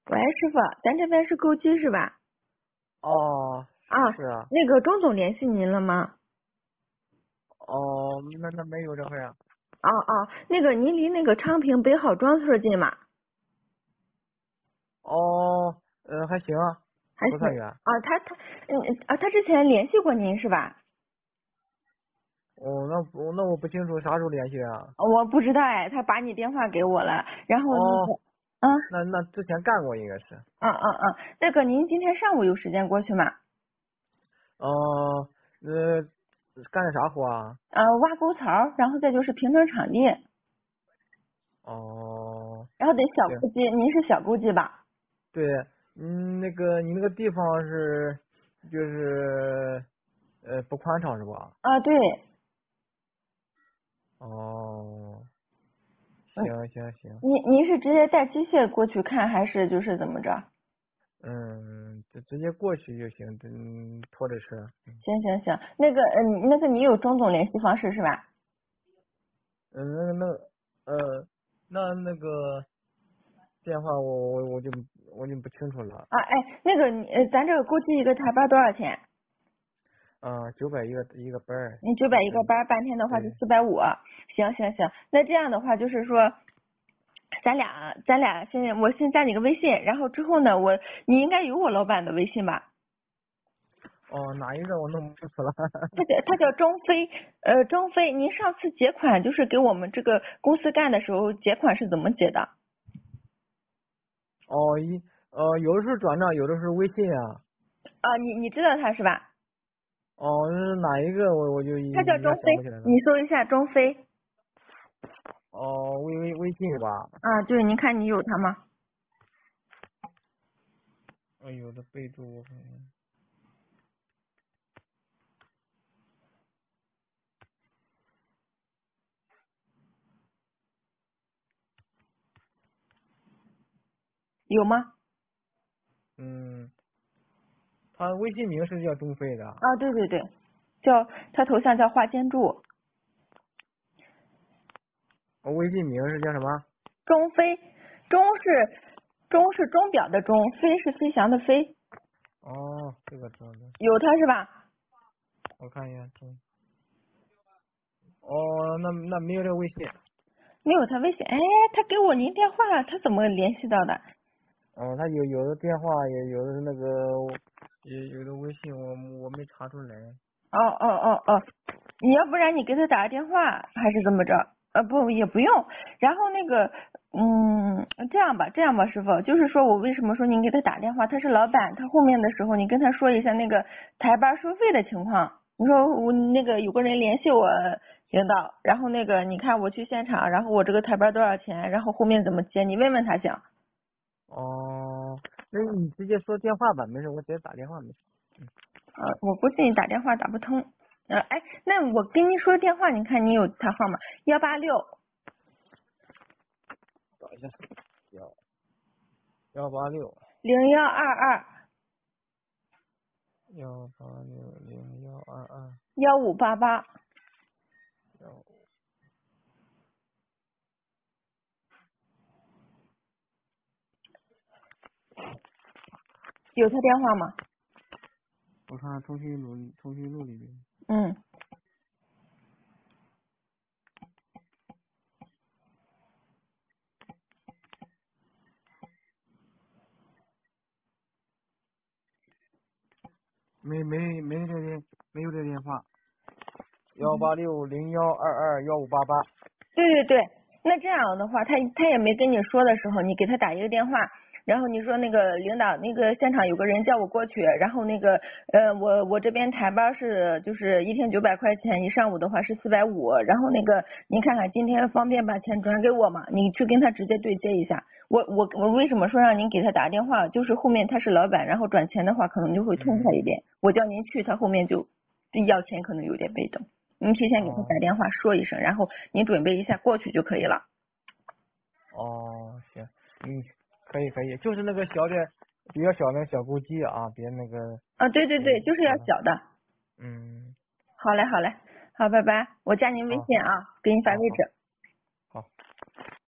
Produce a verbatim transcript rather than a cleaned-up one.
喂，师傅，咱这边是购机是吧？ 哦， 啊， 是啊。 那个钟总联系您了吗？ 哦，那那没有这回啊。 哦哦，那个您离那个昌平北好庄村近吗？ 哦，呃，还行啊， 还行。 不算远。 啊，他他嗯啊，他之前联系过您是吧？ 哦，那不那我不清楚啥时候联系啊。 我不知道哎，他把你电话给我了，然后那哦， 个，啊那那之前干过应该是。 啊啊啊，那个您今天上午有时间过去吗？ 哦，呃，干的啥活啊？ 呃，挖沟槽，然后再就是平整场地， 哦， 然后得小行， 沟机，您是小沟机吧？ 对，嗯，那个你那个地方是就是呃不宽敞是吧？ 啊，对， 哦， 嗯， 行行行。 您您是直接带机械过去看，还是就是怎么着？ 嗯，就直接过去就行，嗯，拖着车。 行行行，那个嗯，那个你有钟总联系方式是吧？ 嗯，那个那个呃，那那个电话我我我就我就不清楚了。 啊，哎，那个你呃，咱这个估计一个台班多少钱？ 啊，九百一个一个班儿， 你九百一个就是班，半天的话就对。 四百五。行行行，那这样的话就是说，咱俩咱俩先我先加你个微信，然后之后呢，我你应该有我老板的微信吧？ 哦，哪一个我弄不清楚了。 他叫他叫钟飞，呃，钟飞，您上次结款就是给我们这个公司干的时候，结款是怎么结的？ 哦，一呃，有的时候转账，有的时候微信啊。 啊，你你知道他是吧？ 哦，是哪一个我我就他叫一一下钟飞， 想不起来了。 你搜一下钟飞。 哦，微微微信是吧？ 啊，对，您看你有他吗？ 哎有的备注我看看。 有吗？ 嗯，他微信名是叫钟飞的。 啊，对对对，叫他头像叫花间柱， 我微信名是叫什么？ 钟飞，钟是钟是钟表的钟，飞是飞翔的飞， 哦，这个知道的。 有他是吧？ 我看一下，钟。哦，那那没有这个微信。 没有他微信，哎，他给我您电话，他怎么联系到的？ 哦，他有有的电话也有的那个，也有的微信我我没查出来。 哦哦哦哦，你要不然你给他打个电话，还是怎么着？呃，不，也不用。然后那个，嗯，这样吧，这样吧，师傅，就是说我为什么说您给他打电话？他是老板，他后面的时候你跟他说一下那个台班收费的情况。你说我那个有个人联系我领导，然后那个你看我去现场，然后我这个台班多少钱，然后后面怎么接，你问问他行。 哦，那你直接说电话吧，没事，我直接打电话没事。 呃，我估计你打电话打不通。呃，哎，那我跟您说电话，你看你有他号码幺八六找一下，幺幺八六零幺二二幺八六零幺二二幺五八八， 幺。 有他电话吗？ 我看通讯录，通讯录里面。 嗯， 没没没这个电，没有这个电话。幺八六零幺二二幺五八八。 对对对，那这样的话，他他也没跟你说的时候，你给他打一个电话，然后你说那个领导，那个现场有个人叫我过去，然后那个呃，我我这边台班是就是一天九百块钱，一上午的话是四百五，然后那个您看看今天方便把钱转给我吗？你去跟他直接对接一下。我我我为什么说让您给他打电话？就是后面他是老板，然后转钱的话可能就会痛快一嗯。 点。我叫您去，他后面就要钱可能有点被动。您提前给他打哦电话说一声，然后您准备一下过去就可以了。 哦，行，嗯，可以可以，就是那个小的，比较小的小公鸡啊，别那个。 啊，对对对， 别就是要大了。 小的。 嗯。 好嘞，好嘞，好，拜拜，我加您微好好信啊，给您发好好。 位置。